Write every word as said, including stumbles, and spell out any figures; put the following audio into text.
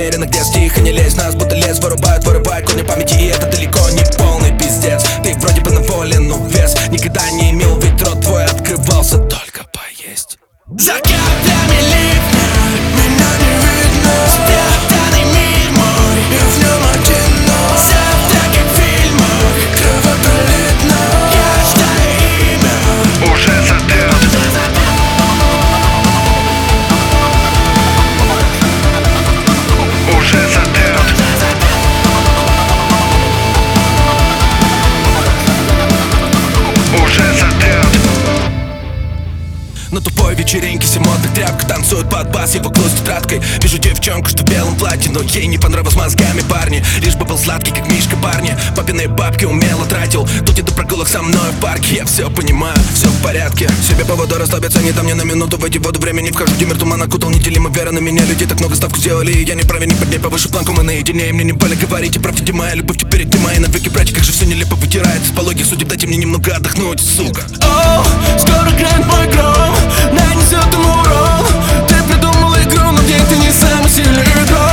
намеренно, где тихо не лезь. Нас будто лес вырубают, вырубают корни памяти. И это далеко не полный пиздец. Ты вроде бы на воле, но вес никогда не имел, ведь рот твой открывался только поесть. За каплями ливня меня не видно. Спрятанный мир мой, и в нем одинок. Завтра, как в фильмах, кровопролитно. Каждое имя уже затрет. Уже затрет. Уже затрет. На тупой вечеринке все модных тряпка танцуют под бас, его клост тетрадкой. Вижу девчонку, что в белом платье, но ей не понравилось мозгами парни. Лишь бы был сладкий, как Мишка Барни. Папиные бабки умело тратил. Тут иду прогулок со мной в парке. Я все понимаю, все в порядке. Себе поводу расслабиться, не дам мне на минуту. В эти воду времени вхожу, где мир туман окутал. Неделимо вера на меня, людей так много ставку сделали. И я не праве, не подней повыше планку, мы наедине. И мне не больно говорить, и правда, где моя любовь теперь где мои навеки. Братья, как же все нелепо вытирает. С пологих судеб дайте мне немного отдохнуть, сука. О, скоро грянет мой гром, нанесет ему урон. Ты придумал игру, но в ней ты не самый сильный игрок.